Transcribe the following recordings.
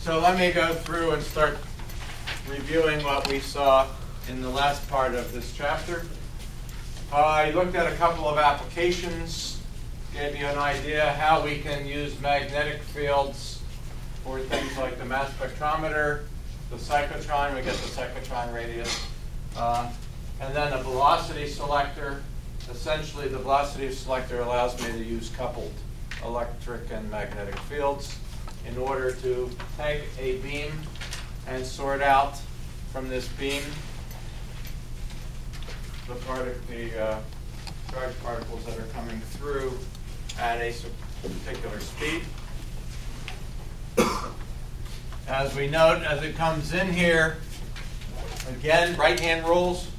So let me go through and start reviewing what we saw in the last part of this chapter. I looked at a couple of applications, gave you an idea how we can use magnetic fields for things like the mass spectrometer, the cyclotron, we get the cyclotron radius, and then a velocity selector. Essentially, the velocity selector allows me to use coupled electric and magnetic fields in order to take a beam and sort out from this beam the charged particles that are coming through at a particular speed. As we note, as it comes in here, again, right-hand rules.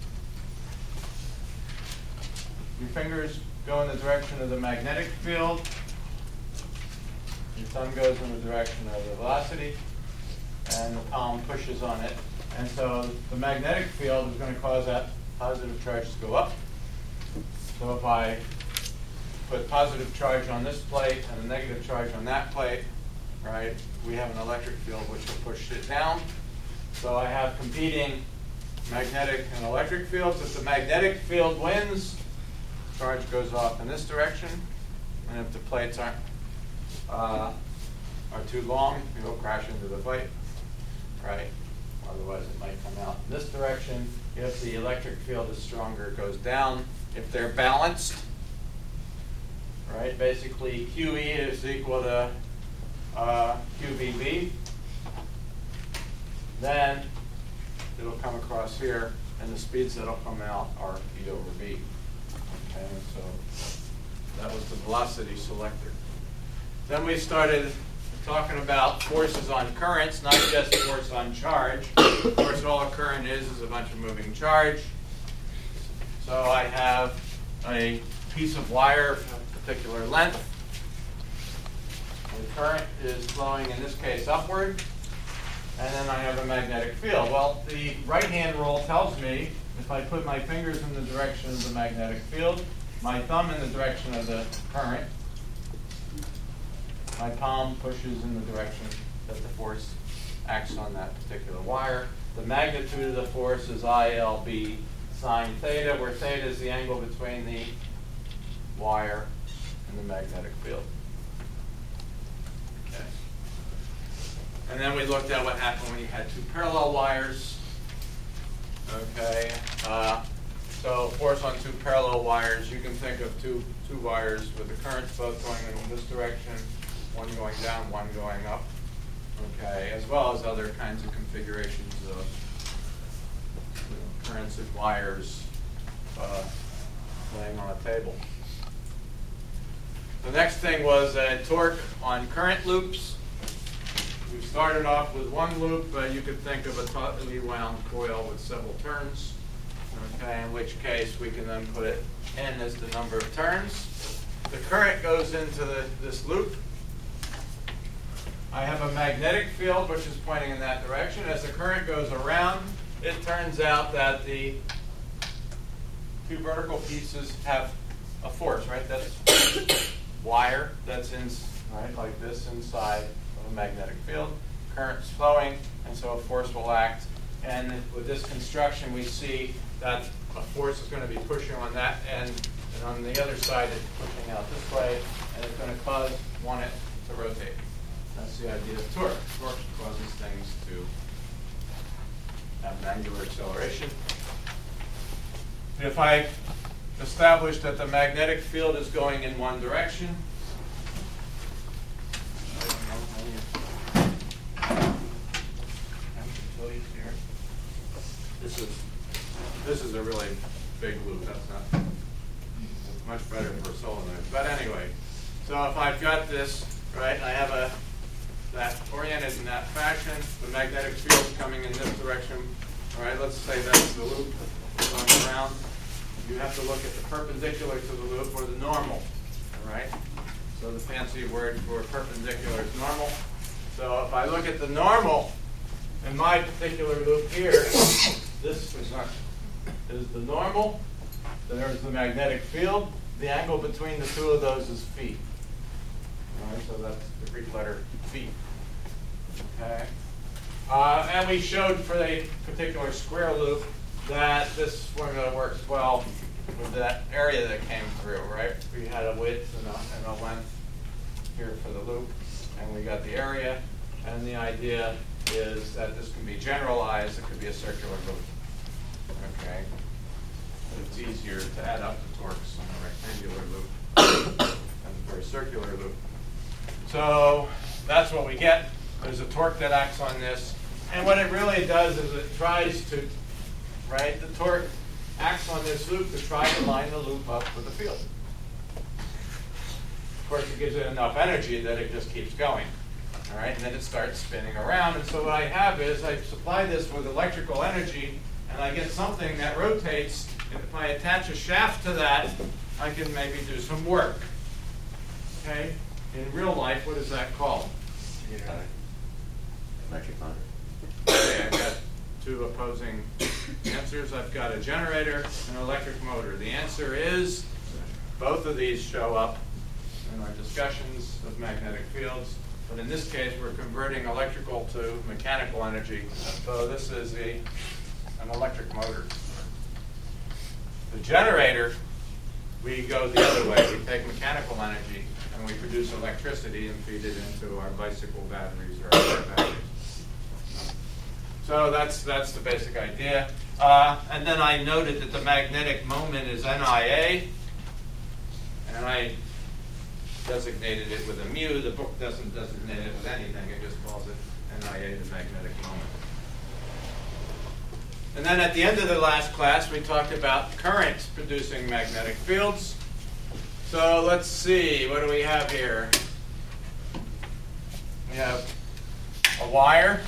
Your fingers go in the direction of the magnetic field. Your thumb goes in the direction of the velocity, and the palm pushes on it. And so the magnetic field is going to cause that positive charge to go up. So if I put positive charge on this plate and a negative charge on that plate, right, we have an electric field which will push it down. So I have competing magnetic and electric fields. If the magnetic field wins, charge goes off in this direction. And if the plates are too long, it'll crash into the plate, right? Otherwise, it might come out in this direction. If the electric field is stronger, it goes down. If they're balanced, right, basically QE is equal to QVB, then it'll come across here, and the speeds that'll come out are E over B. Okay, so that was the velocity selector. Then we started talking about forces on currents, not just force on charge. Of course, all a current is a bunch of moving charge. So I have a piece of wire of a particular length. The current is flowing, in this case, upward. And then I have a magnetic field. Well, the right-hand rule tells me if I put my fingers in the direction of the magnetic field, my thumb in the direction of the current, my palm pushes in the direction that the force acts on that particular wire. The magnitude of the force is ILB sine theta, where theta is the angle between the wire and the magnetic field. Okay. And then we looked at what happened when you had two parallel wires. Okay. So force on two parallel wires, you can think of two wires with the currents both going in this direction, one going down, one going up, okay, as well as other kinds of configurations of currents and wires laying on a table. The next thing was torque on current loops. We started off with one loop. You could think of a tautly wound coil with several turns, okay, in which case we can then put it N as the number of turns. The current goes into this loop. I have a magnetic field which is pointing in that direction. As the current goes around, it turns out that the two vertical pieces have a force, right? That's wire that's in, right, like this inside of a magnetic field. Current's flowing, and so a force will act. And with this construction, we see that a force is going to be pushing on that end, and on the other side, it's pushing out this way, and it's going to cause it to rotate. That's the idea of torque. Torque causes things to have an angular acceleration. If I establish that the magnetic field is going in one direction, this is a really big loop. That's not much better for a solenoid. But anyway, so if I've got this, right, I have that oriented in that fashion, the magnetic field coming in this direction. All right, let's say that's the loop going around. You have to look at the perpendicular to the loop or the normal. All right, so the fancy word for perpendicular is normal. So if I look at the normal in my particular loop here, this is the normal. There's the magnetic field. The angle between the two of those is phi. All right, so that's the Greek letter phi. Okay. And we showed for a particular square loop that this formula works well with that area that came through, right? We had a width and a length here for the loop, and we got the area. And the idea is that this can be generalized. It could be a circular loop. Okay. But it's easier to add up the torques on a rectangular loop than for a circular loop. So that's what we get. There's a torque that acts on this. And what it really does is it tries to, right, the torque acts on this loop to try to line the loop up with the field. Of course, it gives it enough energy that it just keeps going. All right, and then it starts spinning around. And so what I have is I supply this with electrical energy, and I get something that rotates. If I attach a shaft to that, I can maybe do some work. Okay? In real life, what is that called? Electric motor. Okay, I've got two opposing answers. I've got a generator and an electric motor. The answer is both of these show up in our discussions of magnetic fields. But in this case, we're converting electrical to mechanical energy. So this is an electric motor. The generator, we go the other way. We take mechanical energy and we produce electricity and feed it into our bicycle batteries or our car batteries. So that's the basic idea. And then I noted that the magnetic moment is NIA, and I designated it with a mu. The book doesn't designate it with anything. It just calls it NIA, the magnetic moment. And then at the end of the last class, we talked about currents producing magnetic fields. So let's see, what do we have here? We have a wire.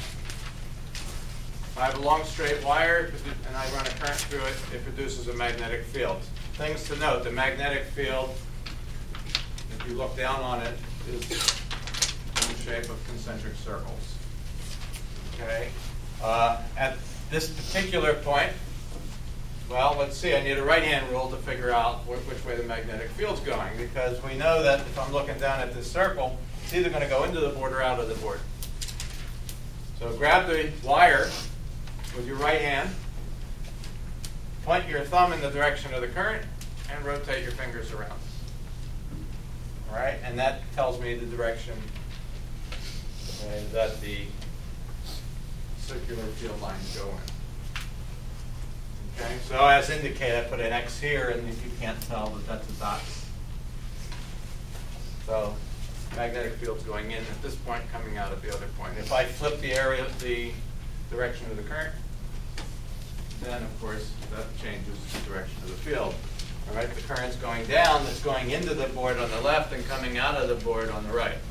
I have a long straight wire, and I run a current through it. It produces a magnetic field. Things to note, the magnetic field, if you look down on it, is in the shape of concentric circles. Okay? At this particular point, well, let's see, I need a right-hand rule to figure out which way the magnetic field's going, because we know that if I'm looking down at this circle, it's either going to go into the board or out of the board. So grab the wire with your right hand, point your thumb in the direction of the current, and rotate your fingers around. All right, and that tells me the direction that the circular field lines go in. Okay, so as indicated, I put an X here, and if you can't tell, that that's a dot. So magnetic field's going in at this point, coming out at the other point. If I flip the area of the direction of the current, then of course that changes the direction of the field. All right, the current's going down, it's going into the board on the left and coming out of the board on the right.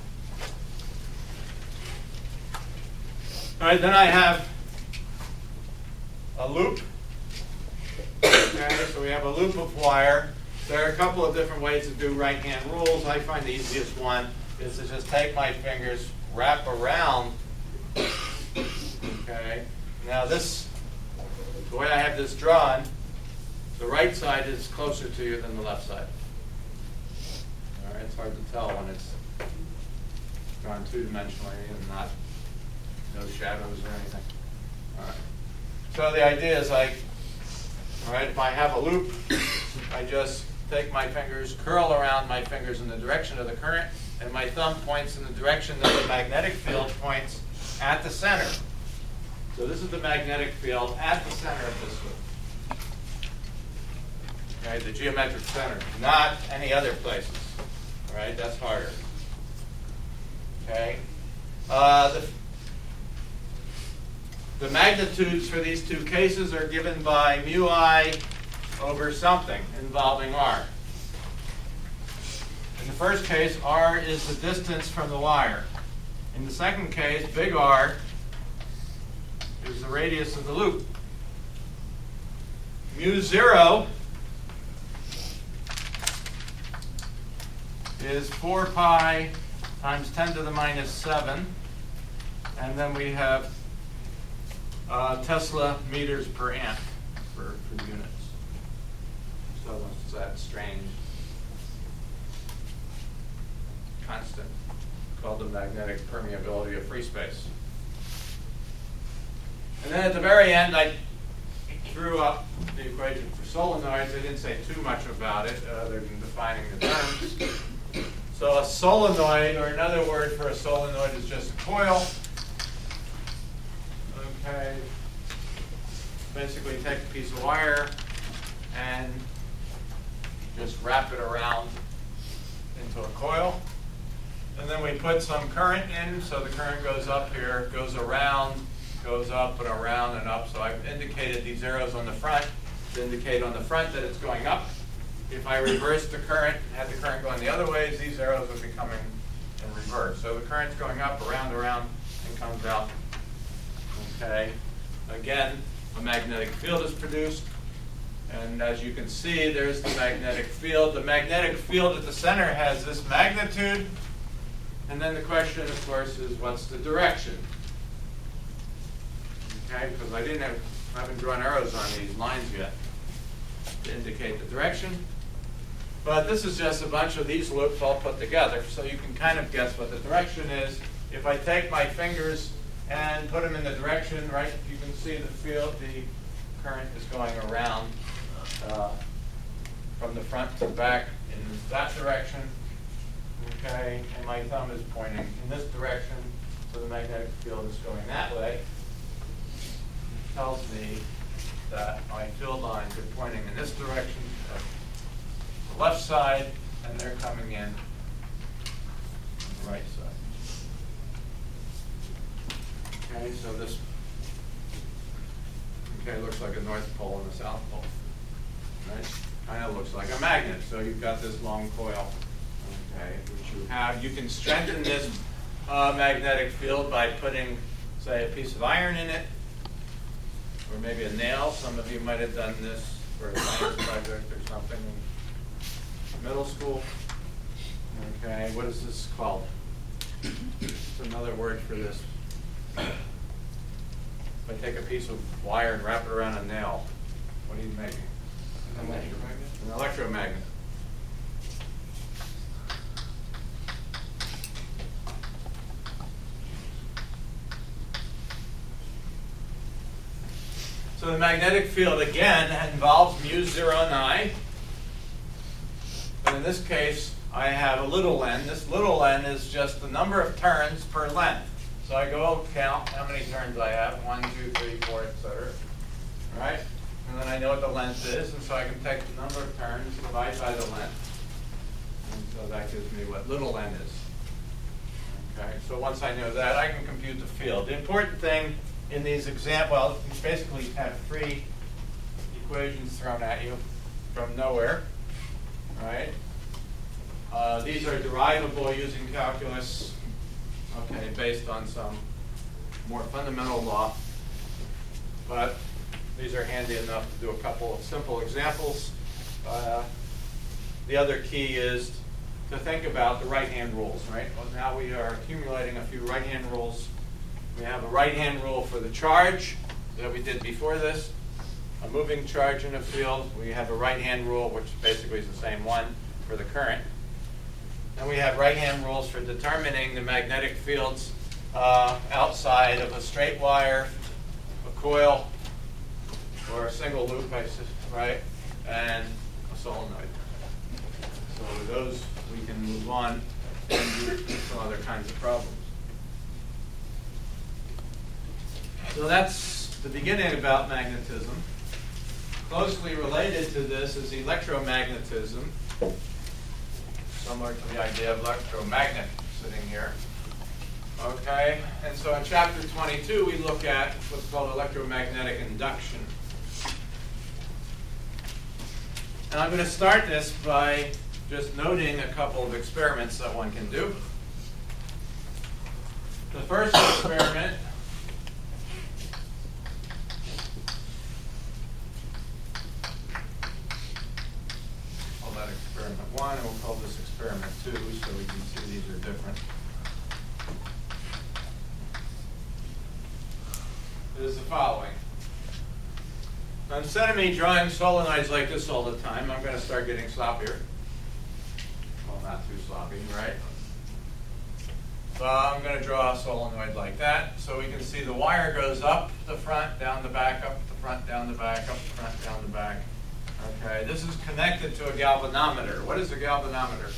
All right, then I have a loop. Okay, so we have a loop of wire. There are a couple of different ways to do right-hand rules. I find the easiest one is to just take my fingers, wrap around. Okay, now this, the way I have this drawn, the right side is closer to you than the left side. All right, it's hard to tell when it's drawn two-dimensionally and not no shadows or anything. All right. So the idea is like, all right, if I have a loop, I just take my fingers, curl around my fingers in the direction of the current, and my thumb points in the direction that the magnetic field points at the center. So this is the magnetic field at the center of this loop. Okay, the geometric center, not any other places. All right, that's harder. Okay. The magnitudes for these two cases are given by mu I over something involving r. In the first case, r is the distance from the wire. In the second case, big R is the radius of the loop. Mu 0 is 4 pi times 10 to the minus 7. And then we have Tesla meters per amp for units. So it's that strange constant called the magnetic permeability of free space. And then at the very end, I drew up the equation for solenoids. I didn't say too much about it other than defining the terms. So a solenoid, or another word for a solenoid, is just a coil. Okay. Basically take a piece of wire and just wrap it around into a coil. And then we put some current in, so the current goes up here, goes around, goes up and around and up. So I've indicated these arrows on the front to indicate on the front that it's going up. If I reverse the current, had the current going the other way, these arrows would be coming in reverse. So the current's going up, around, and comes out. Okay. Again, a magnetic field is produced. And as you can see, there's the magnetic field. The magnetic field at the center has this magnitude. And then the question, of course, is what's the direction? Okay, because I haven't drawn arrows on these lines yet to indicate the direction. But this is just a bunch of these loops all put together, so you can kind of guess what the direction is. If I take my fingers and put them in the direction, right, you can see the field, the current is going around from the front to the back in that direction. Okay, and my thumb is pointing in this direction, so the magnetic field is going that way. It tells me that my field lines are pointing in this direction, the left side, and they're coming in on the right side. Okay, so this looks like a north pole and a south pole. Right? Kind of looks like a magnet. So you've got this long coil, okay, which you have. You can strengthen this magnetic field by putting, say, a piece of iron in it, or maybe a nail. Some of you might have done this for a science project or something in middle school. Okay, what is this called? It's another word for this. If I take a piece of wire and wrap it around a nail, what are you making? An electromagnet. An electromagnet. So the magnetic field, again, involves mu0 and I. But in this case, I have a little n. This little n is just the number of turns per length. So I go count how many turns I have, 1, 2, 3, 4, etc. Right? And then I know what the length is, and so I can take the number of turns, divide by the length. And so that gives me what little n is. Okay, so once I know that, I can compute the field. The important thing in these examples, well, you basically have 3 equations thrown at you from nowhere. Right? These are derivable using calculus. Okay, based on some more fundamental law, but these are handy enough to do a couple of simple examples. The other key is to think about the right-hand rules, right? Well, now we are accumulating a few right-hand rules. We have a right-hand rule for the charge that we did before this, a moving charge in a field. We have a right-hand rule, which basically is the same one for the current. And we have right-hand rules for determining the magnetic fields outside of a straight wire, a coil, or a single loop, right, and a solenoid. So with those, we can move on and do some other kinds of problems. So that's the beginning about magnetism. Closely related to this is electromagnetism. Similar to the idea of electromagnet sitting here. Okay, and so in chapter 22 we look at what's called electromagnetic induction. And I'm going to start this by just noting a couple of experiments that one can do. The first experiment experiment 1, and we'll call this experiment 2 so we can see these are different. It is the following. Now, instead of me drawing solenoids like this all the time, I'm going to start getting sloppier. Well, not too sloppy, right? So I'm going to draw a solenoid like that. So we can see the wire goes up the front, down the back, up the front, down the back, up the front, down the back. Okay, this is connected to a galvanometer. What is a galvanometer?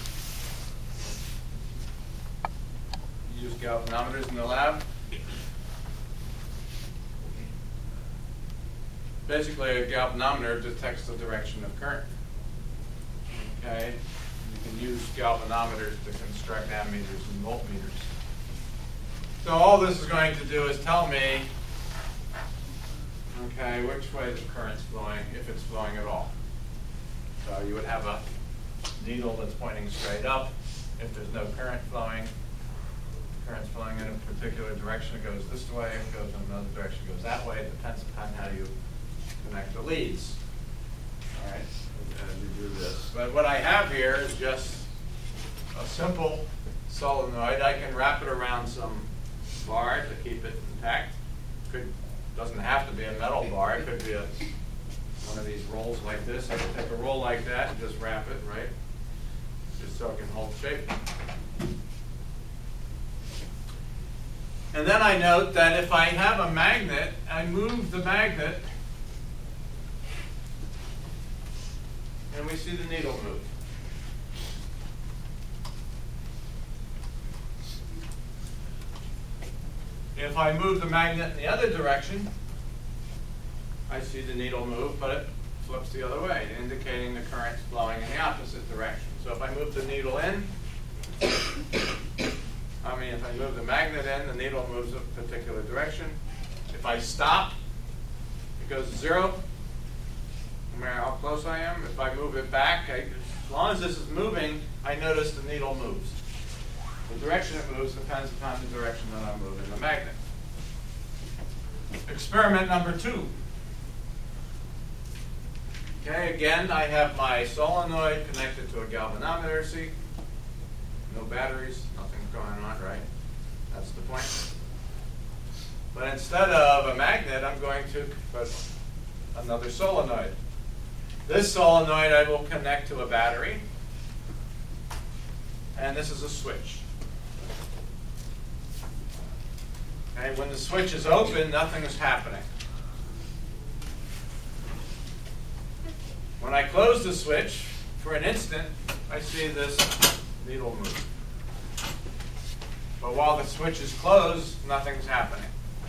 You use galvanometers in the lab? Basically, a galvanometer detects the direction of current. Okay, you can use galvanometers to construct ammeters and voltmeters. So all this is going to do is tell me, okay, which way the current's flowing, if it's flowing at all. So you would have a needle that's pointing straight up. If there's no current's flowing in a particular direction, it goes this way. If it goes in another direction, it goes that way. It depends upon how you connect the leads. All right, as you do this. But what I have here is just a simple solenoid. I can wrap it around some bar to keep it intact. Doesn't have to be a metal bar. It could be one of these rolls like this. I can take a roll like that and just wrap it, right? Just so it can hold shape. And then I note that if I have a magnet, I move the magnet, and we see the needle move. If I move the magnet in the other direction, I see the needle move, but it flips the other way, indicating the current's flowing in the opposite direction. So if I move the needle in, if I move the magnet in, the needle moves a particular direction. If I stop, it goes to zero, no matter how close I am. If I move it back, as long as this is moving, I notice the needle moves. The direction it moves depends upon the direction that I'm moving the magnet. Experiment number 2. Okay, again, I have my solenoid connected to a galvanometer. See, no batteries, nothing's going on, right? That's the point. But instead of a magnet, I'm going to put another solenoid. This solenoid I will connect to a battery, and this is a switch. Okay, when the switch is open, nothing is happening. When I close the switch, for an instant, I see this needle move. But while the switch is closed, nothing's happening.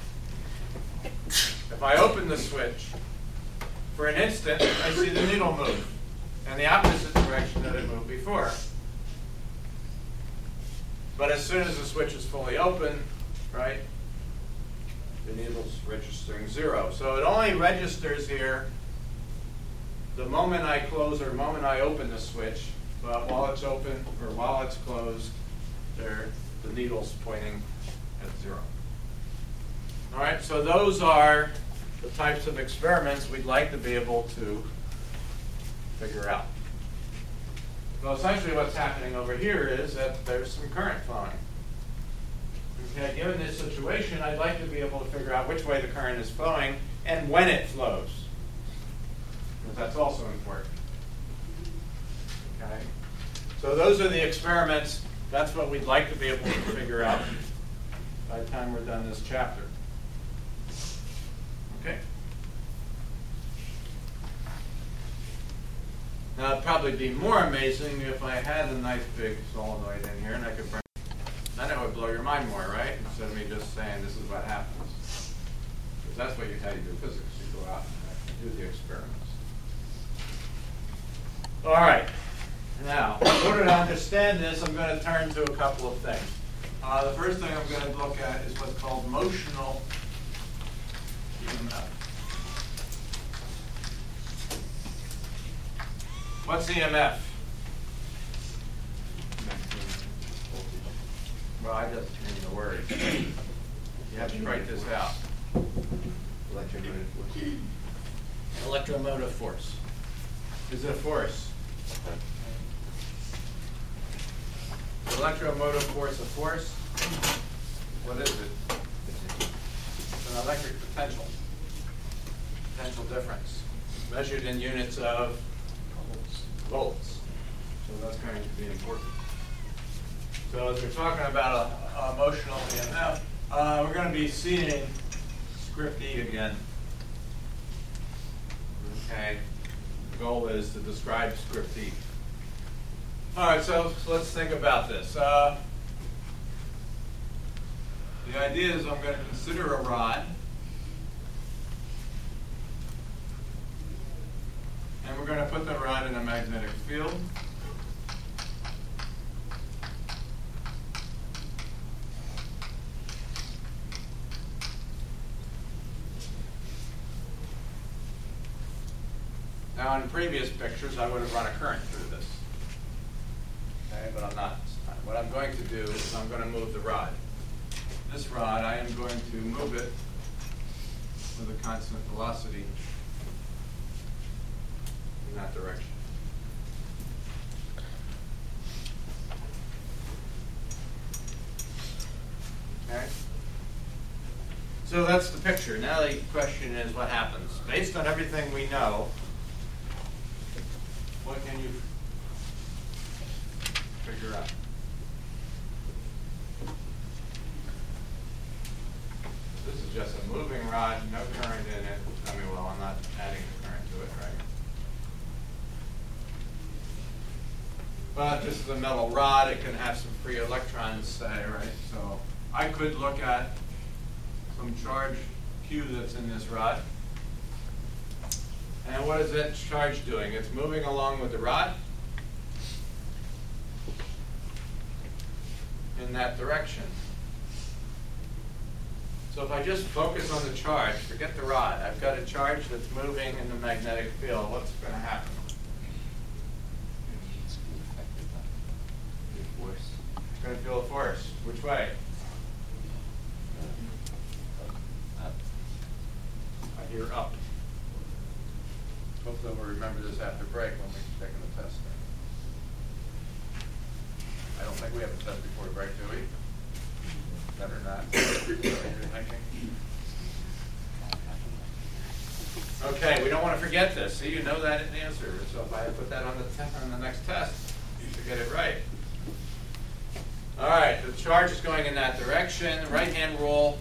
If I open the switch, for an instant, I see the needle move in the opposite direction that it moved before. But as soon as the switch is fully open, right, the needle's registering 0. So it only registers here the moment I close or the moment I open the switch. But while it's open or while it's closed, the needle's pointing at 0. All right, so those are the types of experiments we'd like to be able to figure out. Well, essentially what's happening over here is that there's some current flowing. Okay, given this situation, I'd like to be able to figure out which way the current is flowing and when it flows, because that's also important. Okay, so those are the experiments. That's what we'd like to be able to figure out by the time we're done this chapter. Okay. Now, it'd probably be more amazing if I had a nice big solenoid in here and I could bring. Then it would blow your mind more, right? Instead of me just saying this is what happens. Because that's what how you do physics. You go out and do the experiments. All right. Now, in order to understand this, I'm going to turn to a couple of things. The first thing I'm going to look at is what's called motional EMF. What's EMF? Well, I just mean the word. You have to write this out. Electromotive force. Electromotive force. Is it a force? Is electromotive force a force? What is it? It's an electric potential. Potential difference. Measured in units of volts. So that's going to be important. So as we're talking about motional EMF. We're going to be seeing script E again. Okay. The goal is to describe script E. All right, so let's think about this. The idea is I'm going to consider a rod. And we're going to put the rod in a magnetic field. Now, in previous pictures, I would have run a current through this. Okay, but I'm not this time. What I'm going to do is I'm going to move the rod. This rod, I am going to move it with a constant velocity in that direction. Okay? So that's the picture. Now the question is, what happens? Based on everything we know, what can you figure out? This is just a moving rod, no current in it. I mean, well, I'm not adding the current to it, right? But this is a metal rod. It can have some free electrons, say, right? So I could look at some charge Q that's in this rod. And what is that charge doing? It's moving along with the rod in that direction. So if I just focus on the charge, forget the rod, I've got a charge that's moving in the magnetic field. What's going to happen? It's going to feel a force. Which way? I hear up. Hopefully we'll remember this after break when we're taking the test. I don't think we have a test before break, do we? Better not. Okay, we don't want to forget this. See, you know that answer. So if I put that on the next test, you should get it right. All right, the charge is going in that direction. Right-hand rule.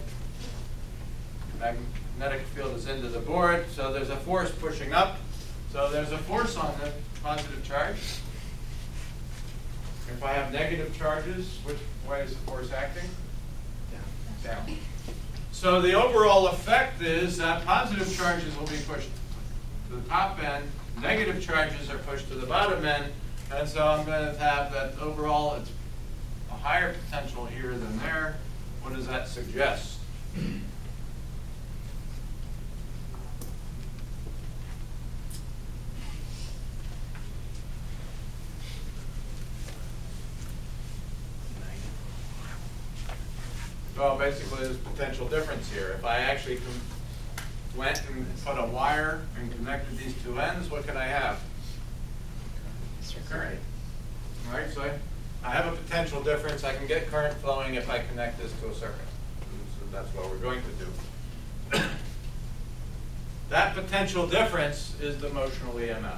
Magnetic field is into the board, so there's a force pushing up. So there's a force on the positive charge. If I have negative charges, which way is the force acting? Down. So the overall effect is that positive charges will be pushed to the top end, negative charges are pushed to the bottom end, and so I'm going to have that overall it's a higher potential here than there. What does that suggest? Well, basically, there's potential difference here. If I actually went and put a wire and connected these two ends, what can I have? Current. All right, so I have a potential difference. I can get current flowing if I connect this to a circuit. So that's what we're going to do. That potential difference is the motional EMF.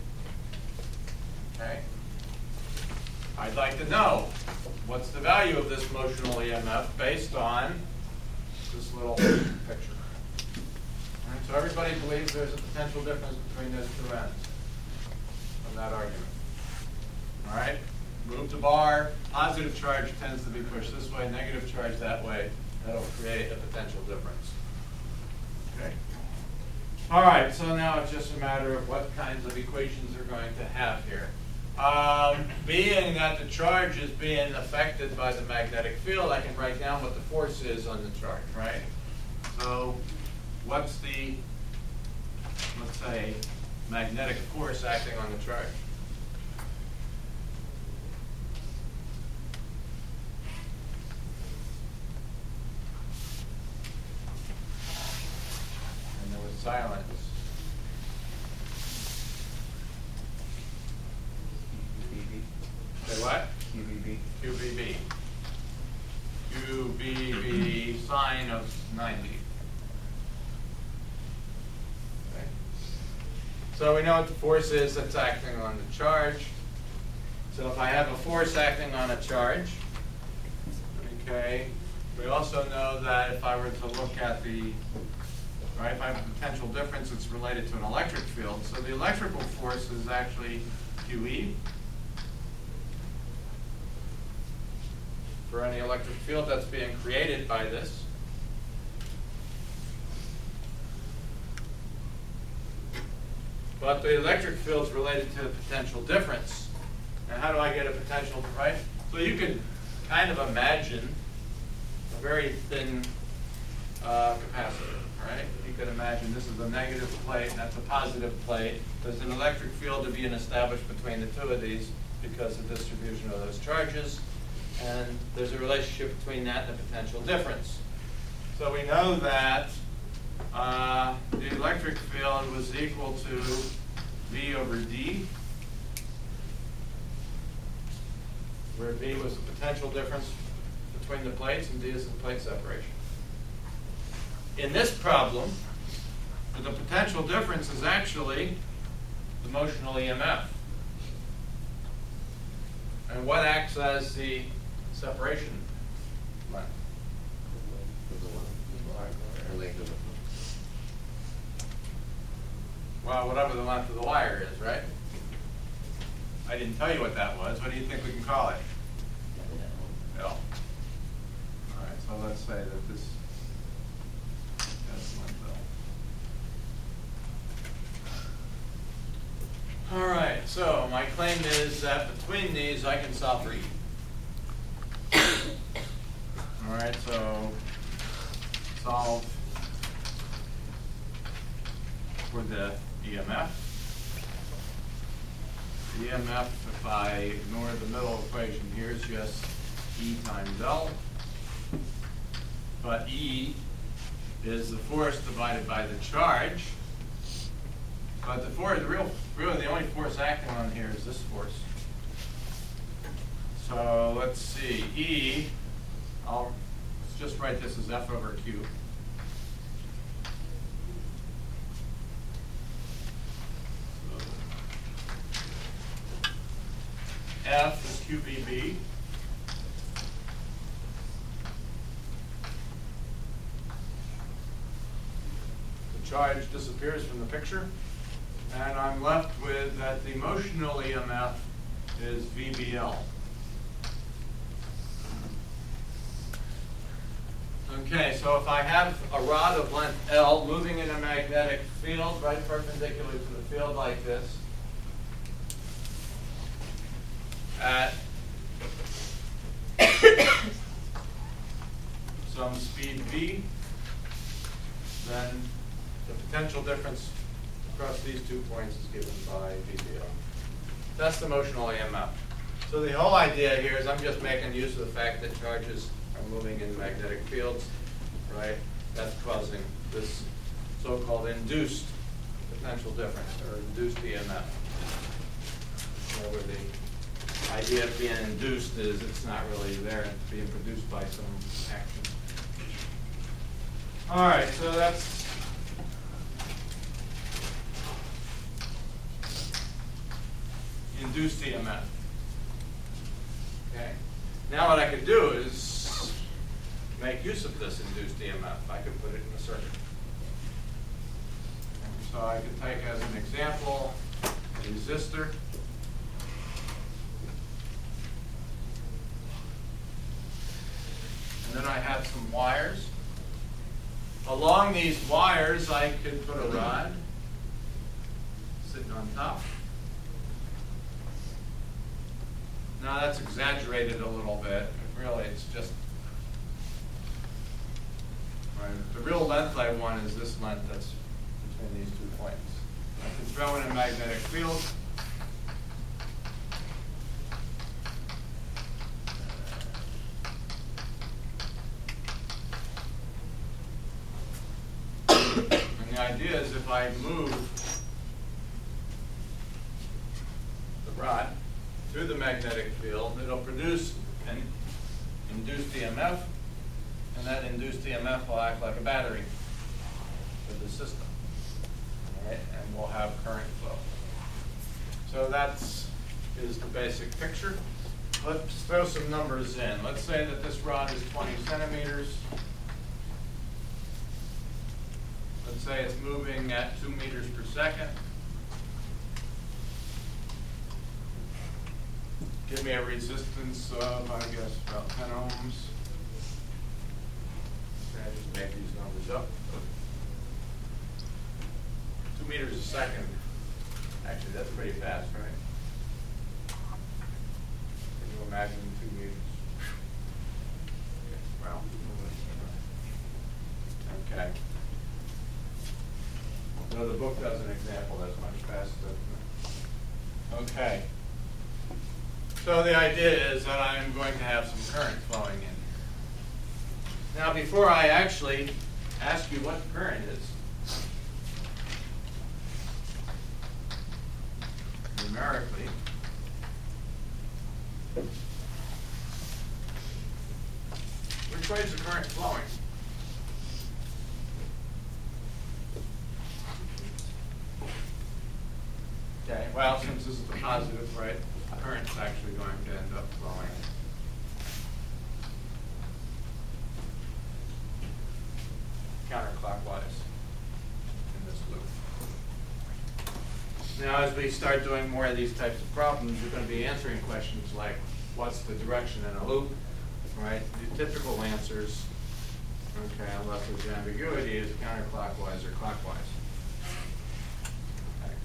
Okay? I'd like to know what's the value of this motional EMF based on this little picture. All right, so everybody believes there's a potential difference between those two ends of that argument. All right, move the bar. Positive charge tends to be pushed this way, negative charge that way. That'll create a potential difference. Okay. All right, so now it's just a matter of what kinds of equations we're going to have here. Being that the charge is being affected by the magnetic field, I can write down what the force is on the charge, right? So what's the, let's say, magnetic force acting on the charge? And there was silence. Say what? QBB. QBB. QBB sine of 90. Okay. So we know what the force is that's acting on the charge. So if I have a force acting on a charge, let me Okay. We also know that if I were to look at the, right, if I have a potential difference, it's related to an electric field. So the electrical force is actually QE for any electric field that's being created by this. But the electric field is related to the potential difference. And how do I get a potential, right? So you can kind of imagine a very thin capacitor, right? You could imagine this is a negative plate and that's a positive plate. There's an electric field to be established between the two of these because of the distribution of those charges. And there's a relationship between that and the potential difference. So we know that the electric field was equal to V over D, where V was the potential difference between the plates and D is the plate separation. In this problem, the potential difference is actually the motional EMF. And what acts as the separation length? Well, whatever the length of the wire is, right? I didn't tell you what that was. What do you think we can call it? L. All right, so let's say that this is length L. All right, so my claim is that between these I can solve for E. All right, so solve for the EMF. The EMF, if I ignore the middle equation here, is just E times L. But E is the force divided by the charge. But the force, really the only force acting on here is this force. So let's see, E, let's just write this as F over Q. F is QBB. The charge disappears from the picture. And I'm left with that the motional EMF is VBL. Okay, so if I have a rod of length L moving in a magnetic field right perpendicular to the field like this, at some speed v, then the potential difference across these 2 points is given by VBL. That's the motional EMF. So the whole idea here is I'm just making use of the fact that charges are moving in magnetic fields, right? That's causing this so-called induced potential difference, or induced EMF. Where the idea of being induced is it's not really there, it's being produced by some action. All right, so that's induced EMF. Okay. Now what I could do is make use of this induced EMF. I could put it in a circuit. And so I could take as an example a resistor. And then I have some wires. Along these wires I could put a rod sitting on top. Now that's exaggerated a little bit. Really, it's just, right, the real length I want is this length that's between these 2 points. I can throw in a magnetic field. And the idea is if I move the rod through the magnetic field, it'll produce an induced EMF, and that induced EMF will act like a battery for the system. All right, and we'll have current flow. So that's is the basic picture. let's throw some numbers in. Let's say that this rod is 20 centimeters. Let's say it's moving at 2 meters per second. Give me a resistance of, I guess, about 10 ohms. Okay, I just make these numbers up. 2 meters a second. Actually, that's pretty fast, right? Can you imagine 2 meters? Wow. Okay. No, the book does an example that's much faster. Okay. So the idea is that I'm going to have some current flowing in. Now, before I actually ask you what the current is, numerically, which way is the current flowing? Okay, well, since this is the positive, right, the current's actually going to end up flowing counterclockwise in this loop. Now, as we start doing more of these types of problems, you're going to be answering questions like, what's the direction in a loop, right? The typical answers, okay, unless there's ambiguity, is counterclockwise or clockwise. Okay.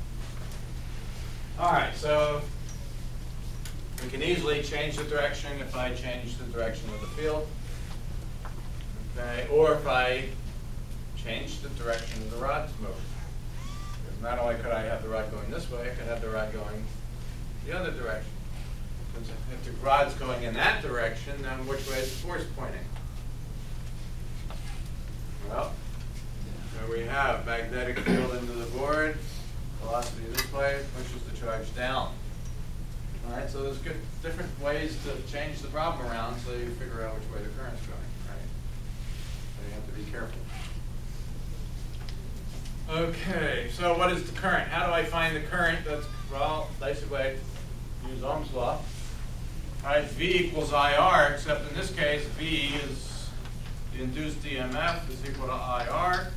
All right, so we can easily change the direction if I change the direction of the field, okay, or if I change the direction of the rod's motion. Because not only could I have the rod going this way, I could have the rod going the other direction. Because if the rod's going in that direction, then which way is the force pointing? Well, there we have magnetic field into the board, velocity this way pushes the charge down. All right, so there's different ways to change the problem around so you figure out which way the current's going, right? So you have to be careful. Okay, so what is the current? How do I find the current? That's, well, basically use Ohm's law. All right, V equals IR, except in this case, V is the induced EMF is equal to IR.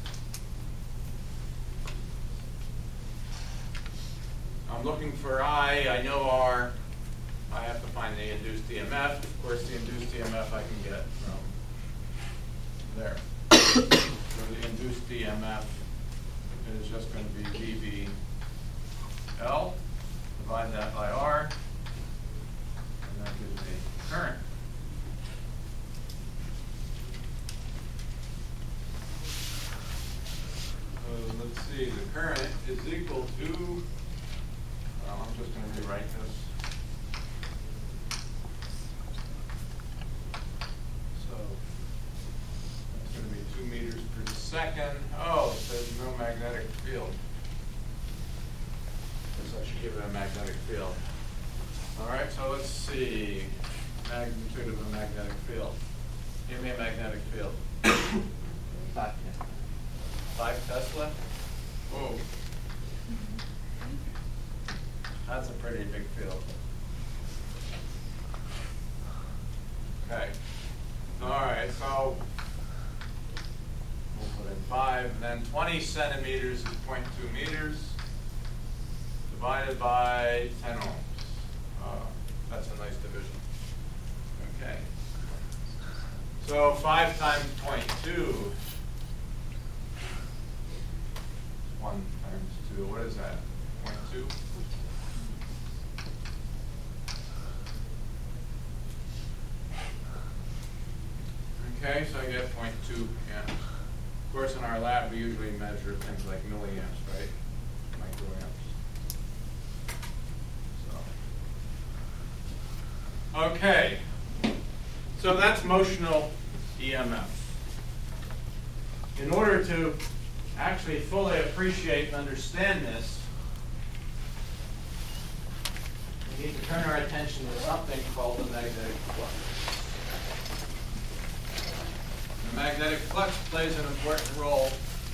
I'm looking for I know R. I have to find the induced EMF. Of course, the induced EMF I can get from there. So the induced EMF is just going to be VBL. Divide that by R, and that gives me current. Let's see, the current is equal to, well, I'm just going to rewrite this. So that's going to be 2 meters per second. Oh, it says no magnetic field. I should give it a magnetic field. All right, so let's see. Magnitude of a magnetic field. Give me a magnetic field. 5 Tesla? Whoa. That's a pretty big field. Okay. All right, so we'll put in 5, and then 20 centimeters is 0.2 meters. Divided by 10 ohms. That's a nice division. Okay. So 5 times 0.2. 1 times 2. What is that? 0.2? Okay, so I get 0.2 amps. Of course, in our lab, we usually measure things like milliamps, right? Microamps. Okay, so that's motional EMF. In order to actually fully appreciate and understand this, we need to turn our attention to something called the magnetic flux. The magnetic flux plays an important role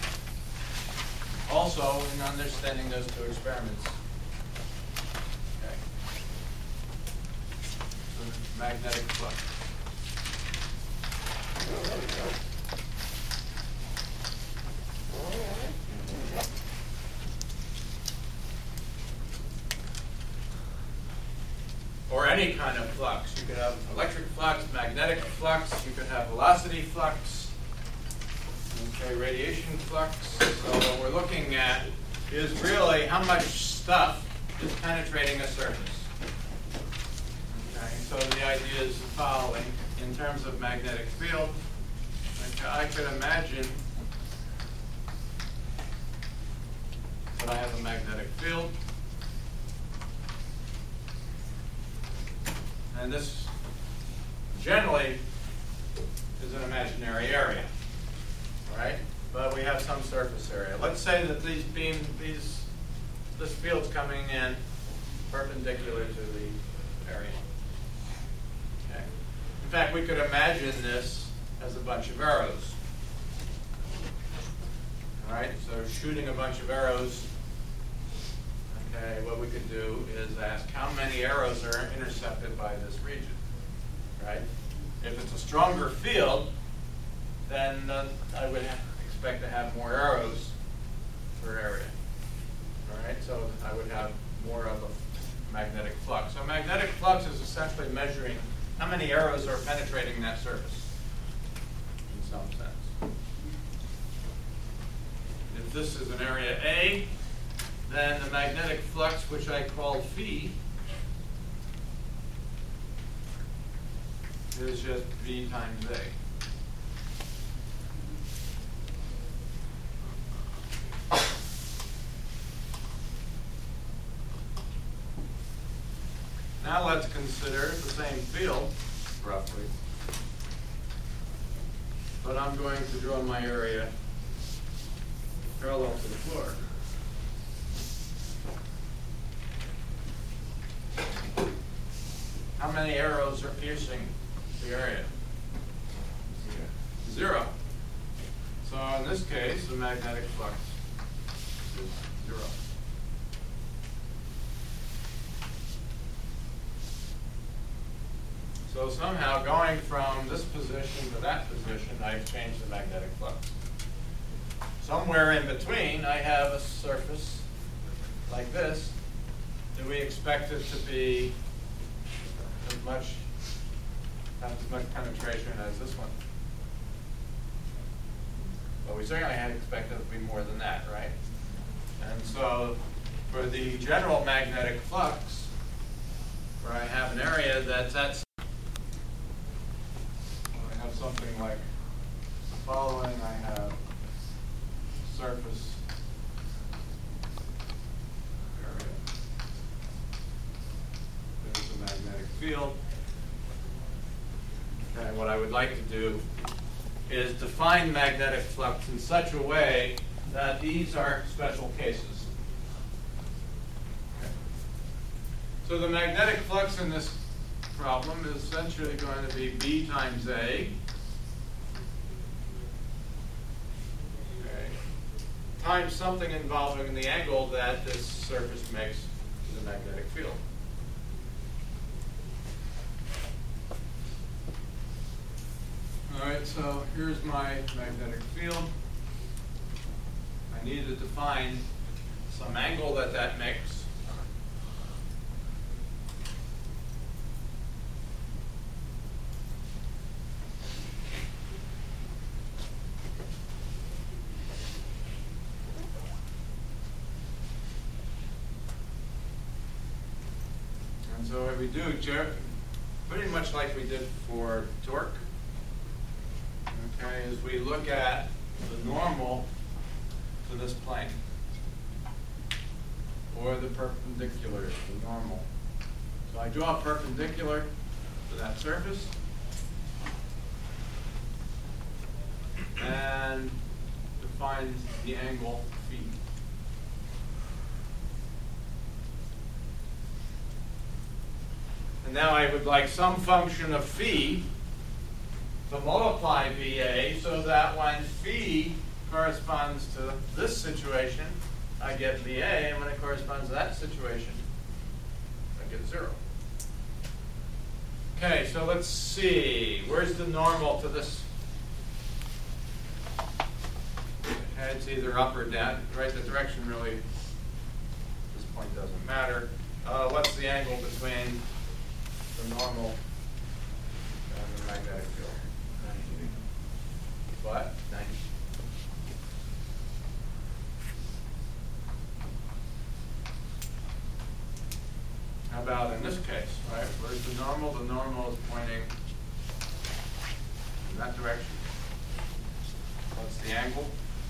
also in understanding those two experiments. magnetic flux. Or any kind of flux. You could have electric flux, magnetic flux, you could have velocity flux, okay, radiation flux. So what we're looking at is really how much stuff is penetrating a surface. Okay, so the idea is the following. In terms of magnetic field, okay, I could imagine that I have a magnetic field. And this generally is an imaginary area, all right? But we have some surface area. Let's say that this field's coming in perpendicular to the area. Okay. In fact, we could imagine this as a bunch of arrows. All right, so shooting a bunch of arrows. Okay, what we could do is ask how many arrows are intercepted by this region, right? If it's a stronger field, then I would expect to have more arrows per area, all right? So I would have more of a magnetic flux. So magnetic flux is essentially measuring how many arrows are penetrating that surface, in some sense. If this is an area A, then the magnetic flux, which I call phi, is just V times A. Now let's consider the same field, roughly. But I'm going to draw my area parallel to the floor. How many arrows are piercing the area? Zero. So in this case, the magnetic flux is 0. So somehow going from this position to that position, I've changed the magnetic flux. Somewhere in between, I have a surface like this. Do we expect it to be have as much penetration as this one? Well, we certainly had expected it to be more than that, right? And so for the general magnetic flux, where I have an area that's at, I have something like the following. I have surface area. There's the magnetic field. And what I would like to do is define magnetic flux in such a way that these are special cases. Okay. So the magnetic flux in this problem is essentially going to be B times A. Okay. Times something involving the angle that this surface makes to the magnetic field. All right, so here's my magnetic field. I need to define some angle that makes. And so what we do, pretty much like we did for torque, okay, is we look at the normal to this plane, or the perpendicular to the normal. So I draw a perpendicular to that surface, and define the angle phi. And now I would like some function of phi to multiply VA so that when phi corresponds to this situation, I get VA, and when it corresponds to that situation, I get 0. Okay, so let's see. Where's the normal to this? It's either up or down, right? The direction really, at this point, doesn't matter. What's the angle between the normal and the magnetic field? 90. What? 90. How about in this case, right? Where's the normal? The normal is pointing in that direction. What's the angle?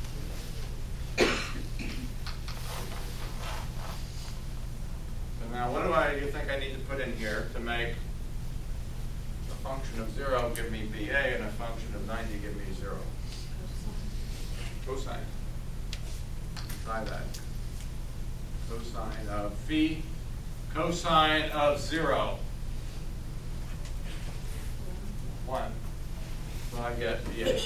So now what do you think I need to put in here to make a function of 0 give me BA and a function of 90 give me 0? Cosine. Try that. Cosine of phi. Cosine of 0. 1. So I get BA.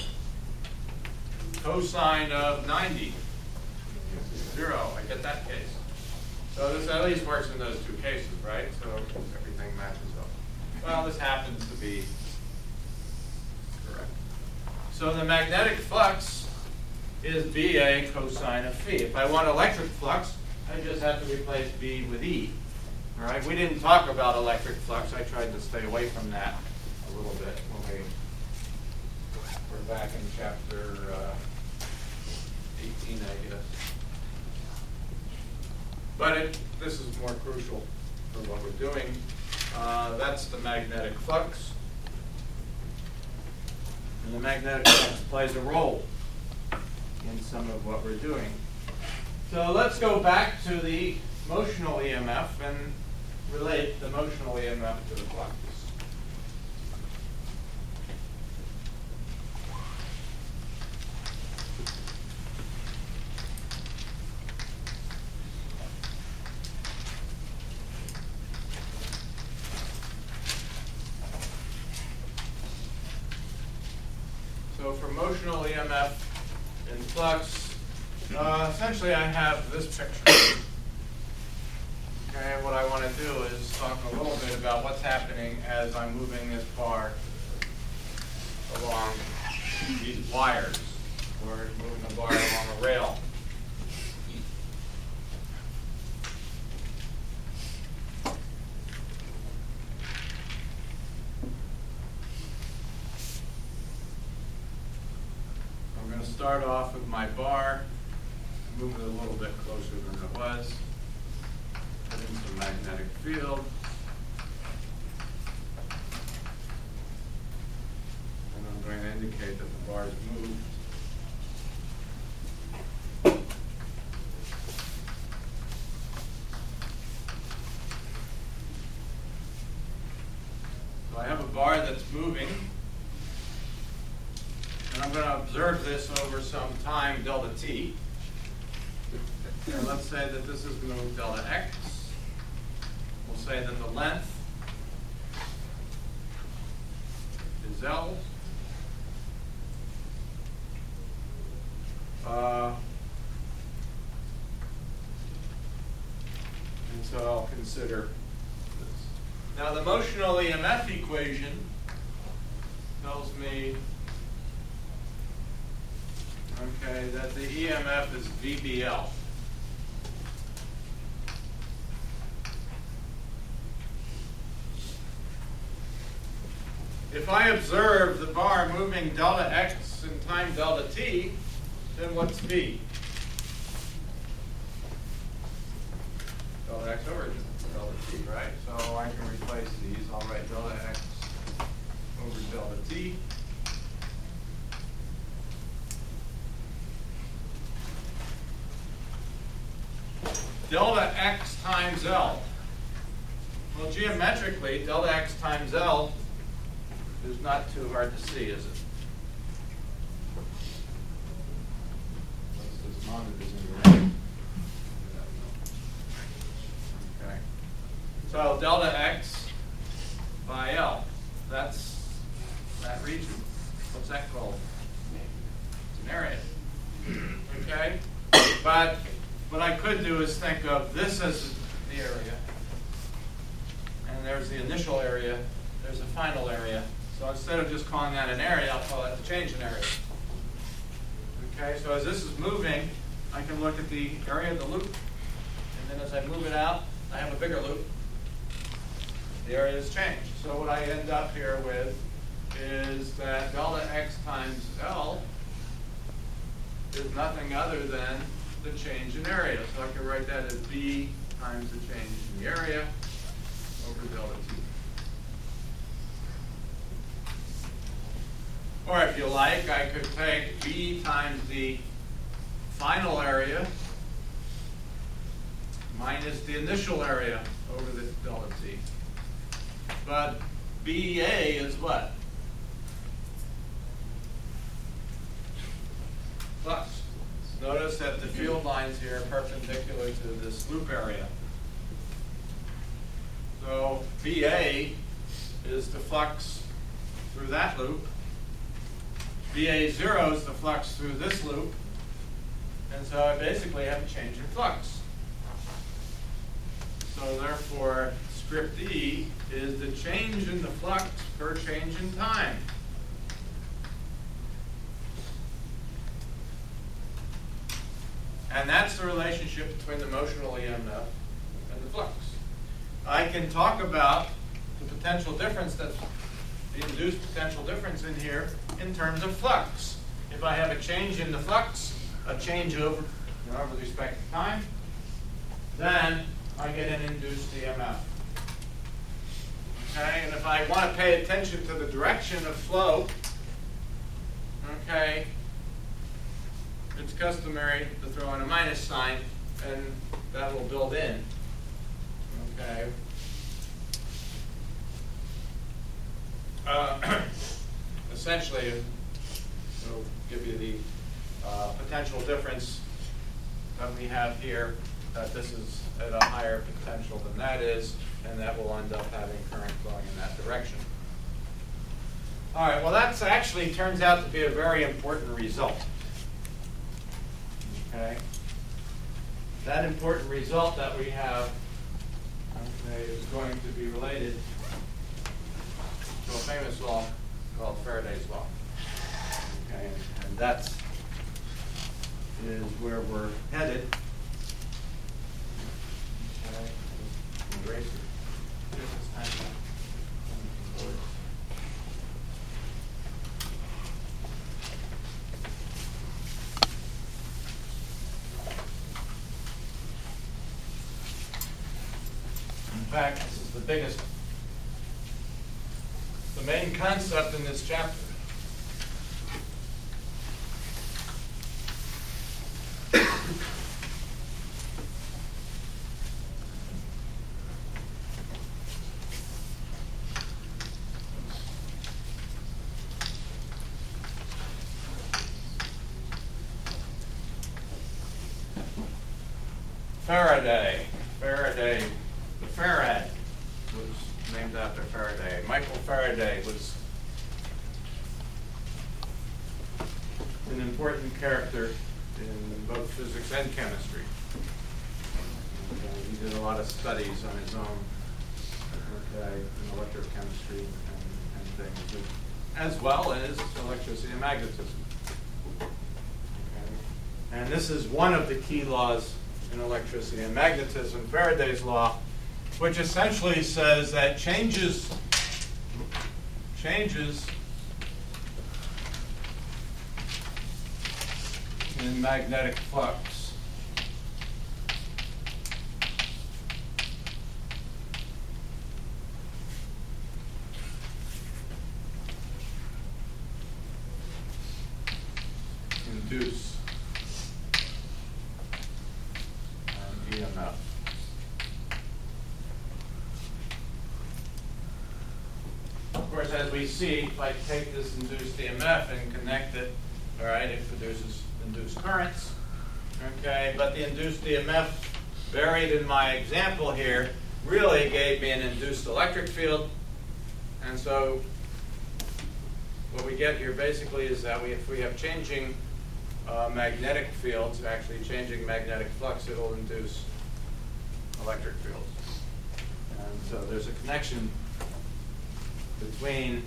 Cosine of 90. 0. I get that case. So this at least works in those two cases, right? So everything matches up. Well, this happens to be correct. So the magnetic flux is BA cosine of phi. If I want electric flux, I just have to replace B with E. All right, we didn't talk about electric flux. I tried to stay away from that a little bit when we're back in chapter 18, I guess. But this is more crucial for what we're doing. That's the magnetic flux. And the magnetic flux plays a role in some of what we're doing. So let's go back to the motional EMF and relate the motional EMF to the flux. So for motional EMF in flux, essentially I have this picture. Okay, what I want to do is talk a little bit about what's happening as I'm moving this bar along these wires, or moving the bar along a rail. I'm going to start off with my bar, move it a little bit closer than it was. Put in some magnetic field. And I'm going to indicate that the bar is moved. So I have a bar that's moving. And I'm going to observe this over some time, delta t. And let's say that this is moved delta x. We'll say that the length is L. And so I'll consider this. Now the motional EMF equation tells me, okay, that the EMF is VBL. If I observe the bar moving delta x in time delta t, then what's V? Delta x over delta t, right? So I can replace these. I'll write delta x over delta t. Delta x times L. Well, geometrically, delta x times L is not too hard to see, is it? This monitor is in the way. Okay. So delta x by L. That's that region. What's that called? It's an area. Okay? But what I could do is think of this as the area. And there's the initial area. there's a final area. So instead of just calling that an area, I'll call it the change in area. Okay, so as this is moving, I can look at the area of the loop, and then as I move it out, I have a bigger loop. The area has changed. So what I end up here with is that delta x times L is nothing other than the change in area. So I can write that as B times the change in the area over delta T. Or if you like, I could take B times the final area minus the initial area over the delta T. But BA is what? Flux. Notice that the field lines here are perpendicular to this loop area. So BA is the flux through that loop. BA0 is the flux through this loop. And so I basically have a change in flux. So therefore, script E is the change in the flux per change in time. And that's the relationship between the motional EMF and the flux. I can talk about the potential difference, that's the induced potential difference in here, in terms of flux. If I have a change in the flux, a change over with respect to time, then I get an induced EMF. Okay, and if I want to pay attention to the direction of flow, okay, it's customary to throw in a minus sign, and that will build in. Okay. Essentially, it'll give you the potential difference that we have here, that this is at a higher potential than that is, and that will end up having current flowing in that direction. All right, well, that actually turns out to be a very important result. Okay. That important result that we have, okay, is going to be related to a famous law called Faraday's law. Okay, and that is where we're headed. Okay. Erase it. This time. In fact, this is the biggest, the main concept in this chapter. Faraday, the Farad was named after Faraday. Michael Faraday was an important character in both physics and chemistry. He did a lot of studies on his own, in electrochemistry and things, as well as electricity and magnetism. And this is one of the key laws in electricity and magnetism, Faraday's law, which essentially says that changes in magnetic flux induce an EMF. Of course, as we see, if I take this induced EMF and connect it, all right, it produces induced currents. Okay, but the induced EMF buried in my example here really gave me an induced electric field. And so what we get here basically is that if we have changing magnetic fields, actually changing magnetic flux, it'll induce electric fields. And so there's a connection between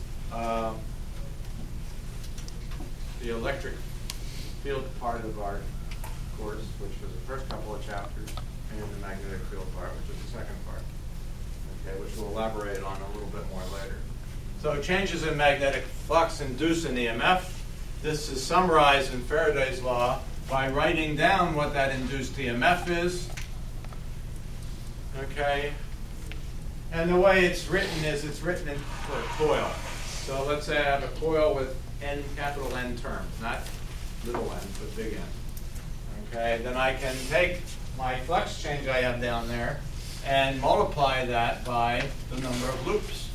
the electric field part of our course, which was the first couple of chapters, and the magnetic field part, which is the second part, okay, which we'll elaborate on a little bit more later. So changes in magnetic flux induce an EMF. This is summarized in Faraday's law by writing down what that induced EMF is. Okay. And the way it's written is it's written in for a coil. So let's say I have a coil with N, capital N terms, not little n, but big N. Okay, then I can take my flux change I have down there and multiply that by the number of loops.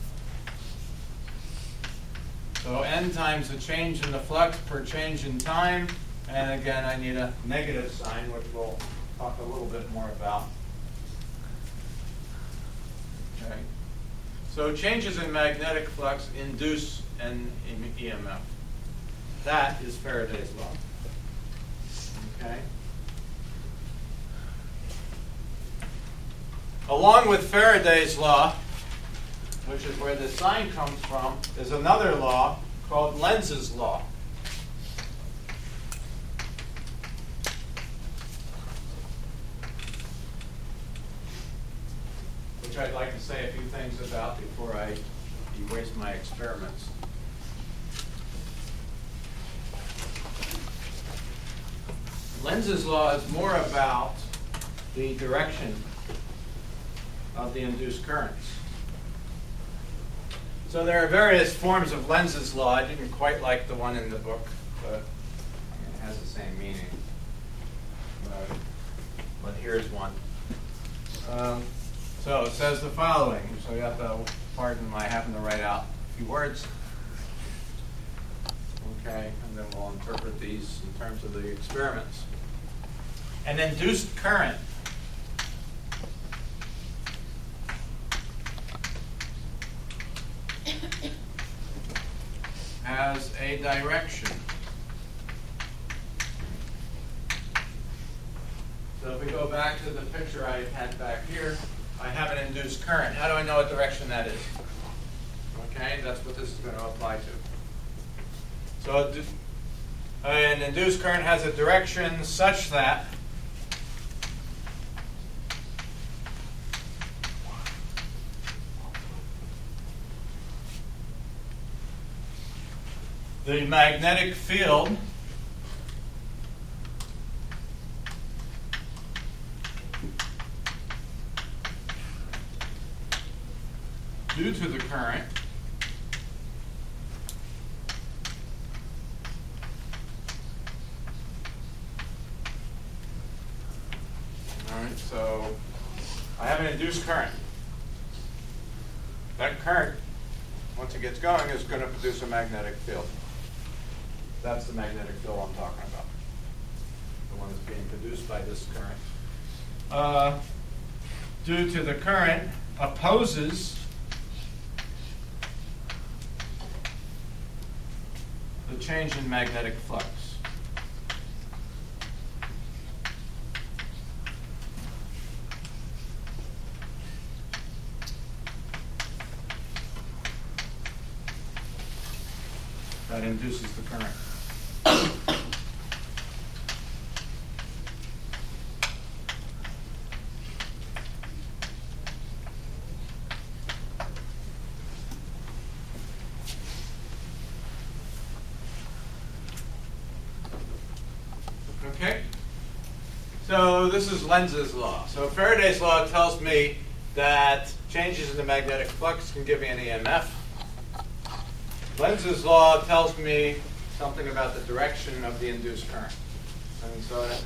So N times the change in the flux per change in time. And again, I need a negative sign, which we'll talk a little bit more about. Okay. So changes in magnetic flux induce an EMF. That is Faraday's law. Okay. Along with Faraday's law, which is where the sign comes from, is another law called Lenz's law. Which I'd like to say a few things about before I erase my experiments. Lenz's law is more about the direction of the induced currents. So there are various forms of Lenz's law. I didn't quite like the one in the book, but it has the same meaning. But here's one. So it says the following. So you have to pardon my having to write out a few words. Okay, and then we'll interpret these in terms of the experiments. An induced current has a direction. So if we go back to the picture I had back here, I have an induced current. How do I know what direction that is? Okay, that's what this is going to apply to. So an induced current has a direction such that the magnetic field due to the current all right, so I have an induced current. That current, once it gets going, is going to produce a magnetic field. That's the magnetic field I'm talking about. The one that's being produced by this current. Due to the current opposes the change in magnetic flux. That induces the current. Okay? So this is Lenz's law. So Faraday's law tells me that changes in the magnetic flux can give me an EMF. Lenz's law tells me something about the direction of the induced current. And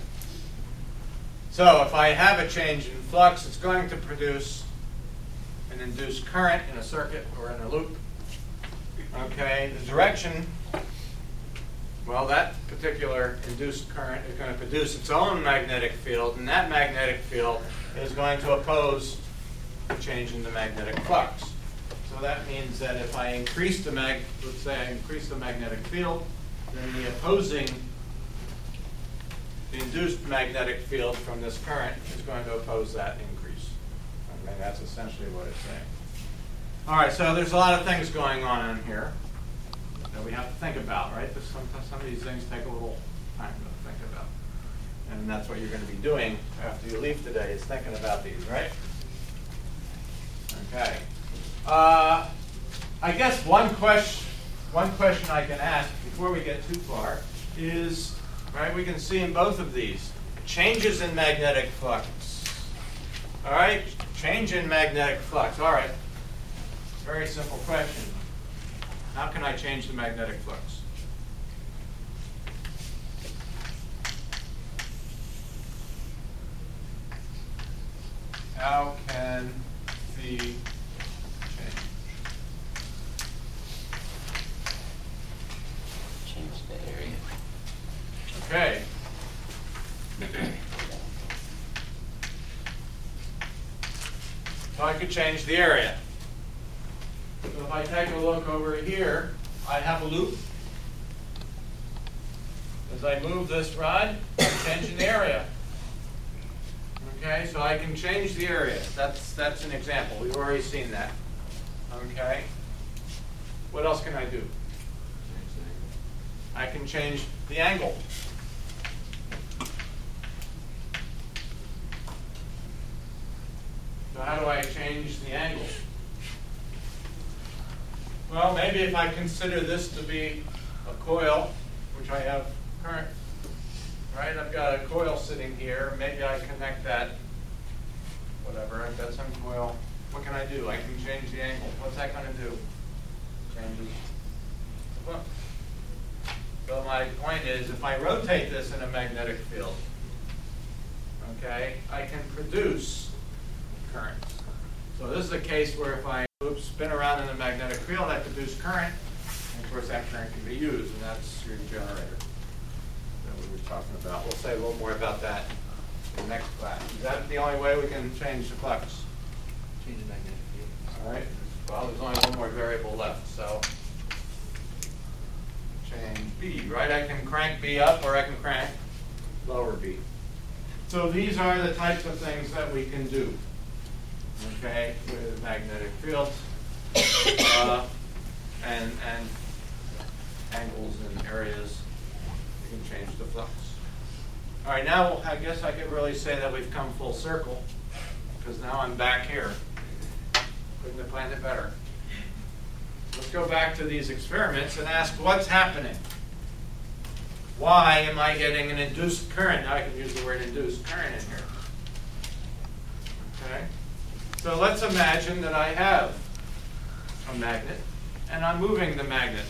so if I have a change in flux, it's going to produce an induced current in a circuit or in a loop. Okay, the direction, well, that particular induced current is going to produce its own magnetic field, and that magnetic field is going to oppose the change in the magnetic flux. So that means that if I increase the let's say I increase the magnetic field, then the induced magnetic field from this current is going to oppose that increase. Okay, that's essentially what it's saying. All right, so there's a lot of things going on in here that we have to think about, right? Some of these things take a little time to think about. And that's what you're going to be doing after you leave today, is thinking about these, right? Okay. I guess one question I can ask before we get too far is, right, we can see in both of these, changes in magnetic flux. All right, change in magnetic flux. All right, very simple question. How can I change the magnetic flux? How can the change? Change the area. Okay. So I could change the area. So if I take a look over here, I have a loop. As I move this rod, I'm changing the area. Okay, so I can change the area. That's an example. We've already seen that. Okay. What else can I do? I can change the angle. So how do I change the angle? Well, maybe if I consider this to be a coil, which I have current, right? I've got a coil sitting here. Maybe I connect that, whatever. I've got some coil. What can I do? I can change the angle. What's that going to do? Changes the flux. So my point is, if I rotate this in a magnetic field, okay, I can produce current. So this is a case where if I spin around in a magnetic field, I produce current, and of course that current can be used, and that's your generator that we were talking about. We'll say a little more about that in the next class. Is that the only way we can change the flux? Change the magnetic field. All right. Well, there's only one more variable left, so change B, right? I can crank B up, or I can crank lower B. So these are the types of things that we can do, okay, with magnetic fields and angles and areas. You can change the flux. All right, now I guess I could really say that we've come full circle, because now I'm back here. Couldn't have planned it better. Let's go back to these experiments and ask what's happening. Why am I getting an induced current? Now I can use the word induced current in here. Okay? So let's imagine that I have a magnet and I'm moving the magnet.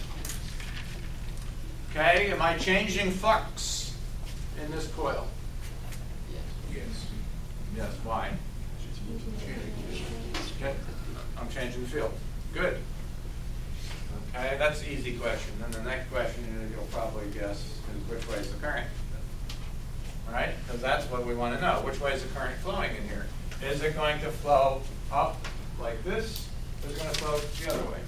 Okay? Am I changing flux in this coil? Yes. Yes. Why? Okay. I'm changing the field. Good. Okay, that's an easy question. And the next question you'll probably guess is which way is the current? Right? Because that's what we want to know. Which way is the current flowing in here? Is it going to flow up like this, or is it going to flow the other way?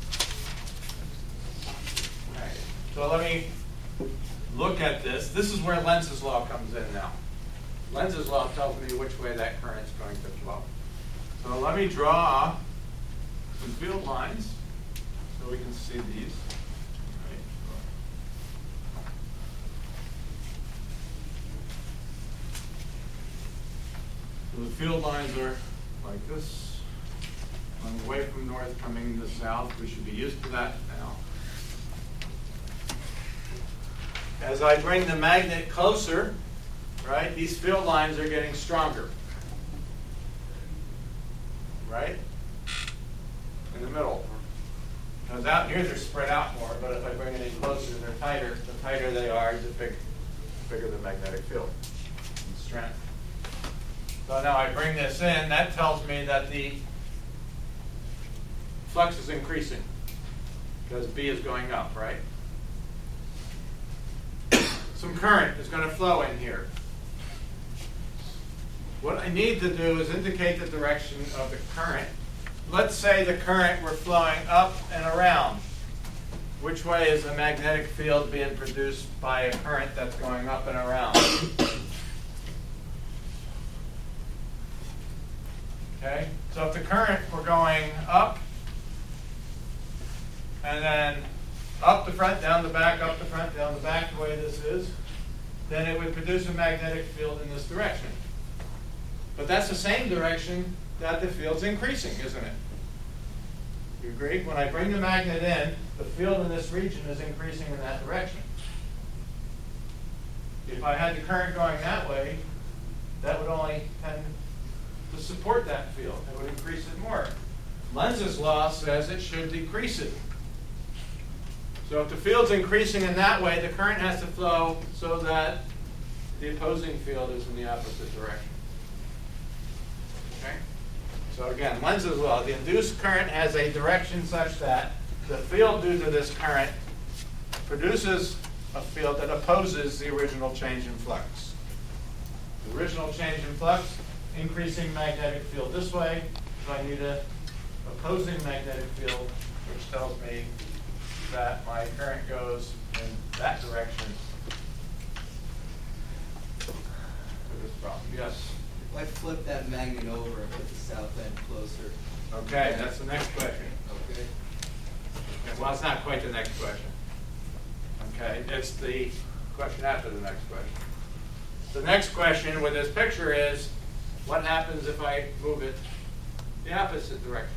All right. So let me look at this. This is where Lenz's law comes in now. Lenz's law tells me which way that current is going to flow. So let me draw some field lines so we can see these. So the field lines are like this. Going away from north, coming to south. We should be used to that now. As I bring the magnet closer, right, these field lines are getting stronger. Right? In the middle. Because out here they're spread out more, but if I bring it in closer, they're tighter. The tighter they are, the bigger the magnetic field and strength. So now I bring this in, that tells me that the flux is increasing because B is going up, right? Some current is going to flow in here. What I need to do is indicate the direction of the current. Let's say the current were flowing up and around. Which way is the magnetic field being produced by a current that's going up and around? Okay, so if the current were going up, and then up the front, down the back, up the front, down the back, the way this is, then it would produce a magnetic field in this direction. But that's the same direction that the field's increasing, isn't it? You agree? When I bring the magnet in, the field in this region is increasing in that direction. If I had the current going that way, that would only tend to support that field. It would increase it more. Lenz's law says it should decrease it. So if the field's increasing in that way, the current has to flow so that the opposing field is in the opposite direction. Okay? So again, Lenz's law, the induced current has a direction such that the field due to this current produces a field that opposes the original change in flux. The original change in flux, increasing magnetic field this way, so I need an opposing magnetic field, which tells me that my current goes in that direction to this problem. Yes? If I flip that magnet over and put the south end closer. Okay, that's the next question. Okay. Well, it's not quite the next question. Okay, it's the question after the next question. The next question with this picture is, what happens if I move it the opposite direction?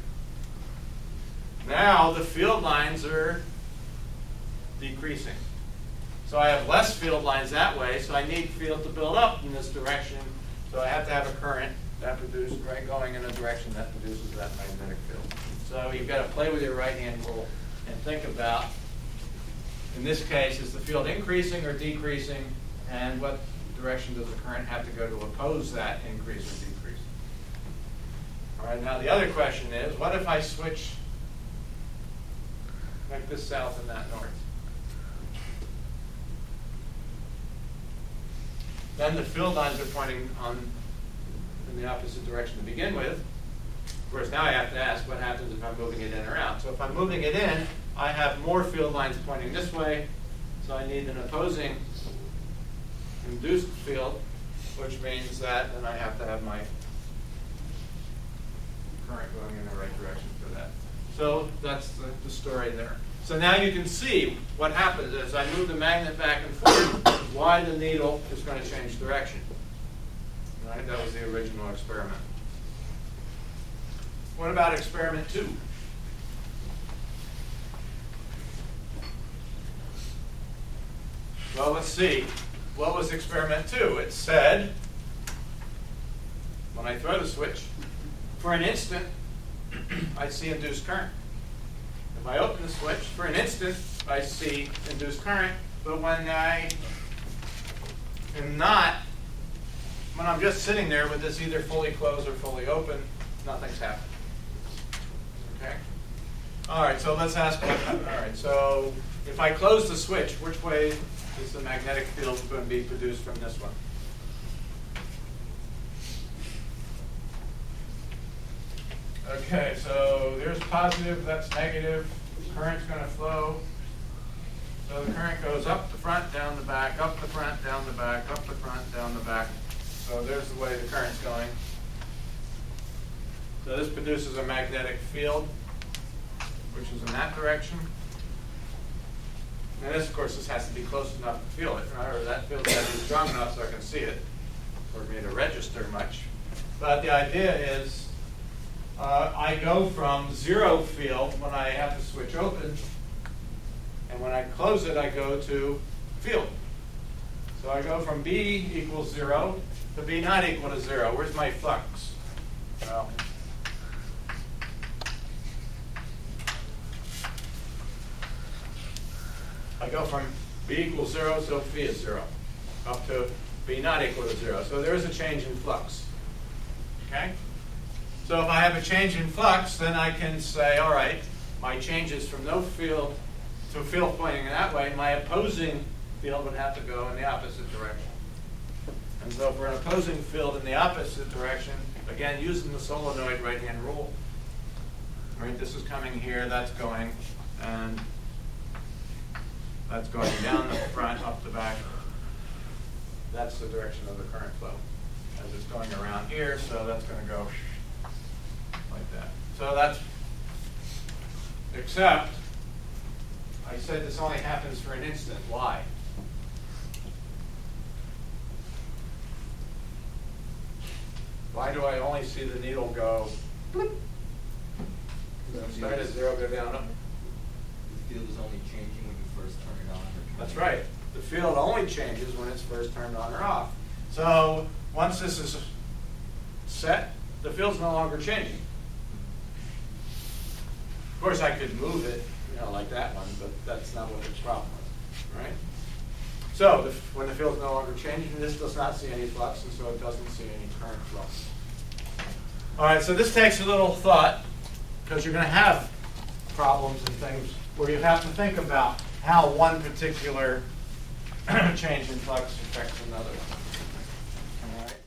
Now the field lines are decreasing. So I have less field lines that way, so I need field to build up in this direction. So I have to have a current that produces, right, going in a direction that produces that magnetic field. So you've got to play with your right-hand rule and think about, in this case, is the field increasing or decreasing, and what direction does the current have to go to oppose that increase or decrease? All right, now the other question is, what if I switch like this south and that north? Then the field lines are pointing in the opposite direction to begin with. Of course, now I have to ask what happens if I'm moving it in or out. So if I'm moving it in, I have more field lines pointing this way, so I need an opposing induced field, which means that then I have to have my current going in the right direction for that. So that's the story there. So now you can see what happens as I move the magnet back and forth, why the needle is going to change direction. Right? That was the original experiment. What about experiment 2? Well, let's see. What was experiment 2? It said, when I throw the switch, for an instant, I see induced current. If I open the switch, for an instant, I see induced current, but when I am not, when I'm just sitting there with this either fully closed or fully open, nothing's happening. Okay? All right, so let's ask, all right, so if I close the switch, which way is the magnetic field going to be produced from this one? Okay, so there's positive, that's negative. Current's going to flow. So the current goes up the front, down the back, up the front, down the back, up the front, down the back. So there's the way the current's going. So this produces a magnetic field, which is in that direction. And this, of course, this has to be close enough to feel it, right? Or that field has to be strong enough so I can see it, for me to register much. But the idea is, I go from zero field when I have the switch open, and when I close it, I go to field. So I go from B equals 0 to B not equal to 0. Where's my flux? Well, I go from B equals 0, so phi is 0, up to B not equal to 0. So there is a change in flux. Okay? So if I have a change in flux, then I can say, all right, my change is from no field to a field pointing that way. My opposing field would have to go in the opposite direction. And so for an opposing field in the opposite direction, again, using the solenoid right-hand rule, right, this is coming here, that's going, and that's going down the front, up the back. That's the direction of the current flow. As it's going around here, so that's going to go like that. So that's, except I said this only happens for an instant. Why? Why do I only see the needle go bloop? Start at 0, go down. The field is only changing when you first turn it on or turn That's it right. The field only changes when it's first turned on or off. So once this is set, the field's no longer changing. Of course, I could move it, like that one, but that's not what the problem was, right? So when the field's no longer changing, this does not see any flux, and so it doesn't see any current flow. All right, so this takes a little thought, because you're going to have problems and things where you have to think about how one particular change in flux affects another.